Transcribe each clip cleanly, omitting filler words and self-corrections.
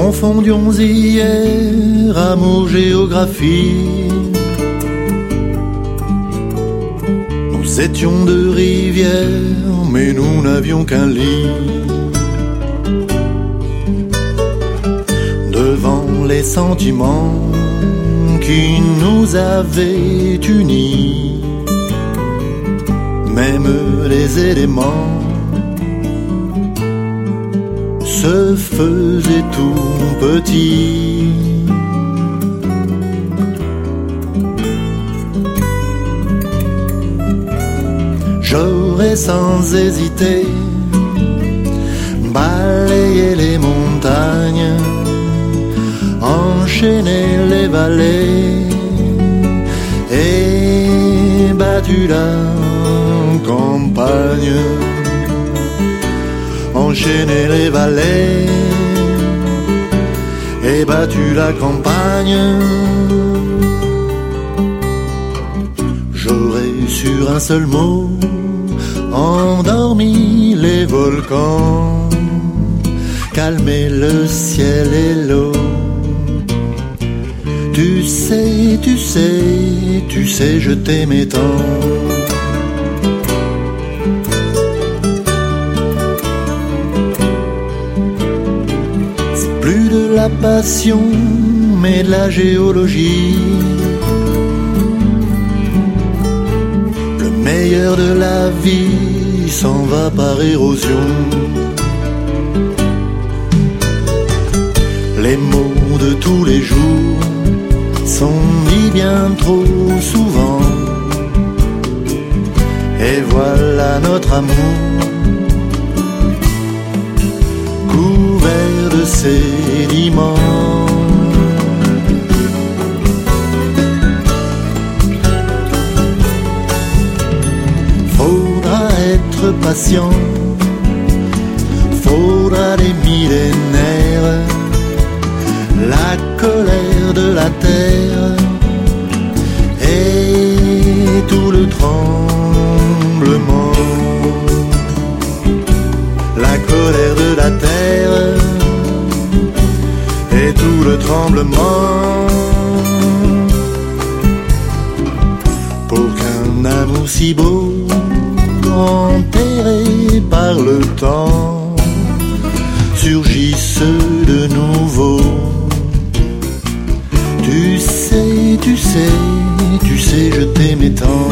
confondions hier amour, géographie. Nous étions deux rivières, mais nous n'avions qu'un lit. Devant les sentiments qui nous avaient unis, même les éléments se faisaient tout petits. J'aurais sans hésiter balayé les montagnes, enchaîné les vallées et battu la campagne. Enchaîné les vallées et battu la campagne. J'aurais sur un seul mot endormi les volcans, calmé le ciel et l'eau. Tu sais, tu sais, tu sais, je t'aimais tant. C'est plus de la passion, mais de la géologie. Le meilleur de la vie s'en va par érosion. Les mots de tous les jours sont dits bien trop souvent. Et voilà notre amour couvert de sédiments. Faudra être patient, faudra des millénaires, la colère de la terre et tout le tremblement. La colère de la terre et tout le tremblement. Pour qu'un amour si beau, enterré par le temps, surgisse de nouveau. Tu sais, tu sais, tu sais, je t'aimais tant.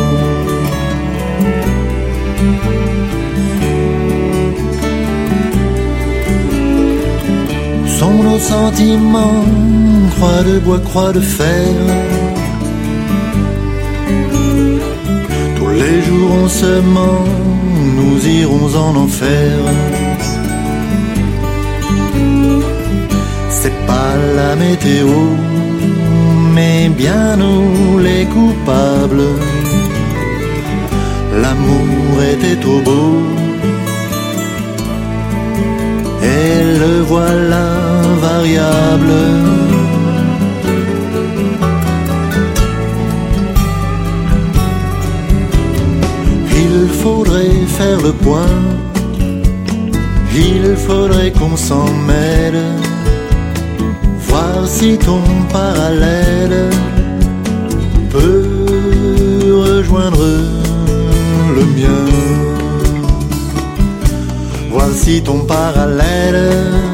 Sont nos sentiments, croix de bois, croix de fer. Tous les jours on se ment, nous irons en enfer. C'est pas la météo, mais bien nous les coupables. L'amour était trop beau, et le voilà variable. Il faudrait faire le point, il faudrait qu'on s'en mêle, voir si ton parallèle peut rejoindre le mien. Voir si ton parallèle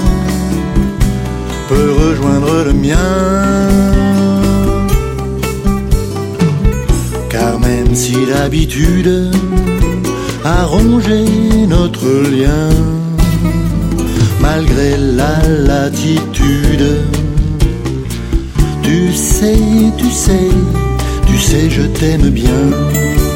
peut rejoindre le mien. Car même si l'habitude a rongé notre lien, malgré la latitude, tu sais, tu sais, tu sais, je t'aime bien.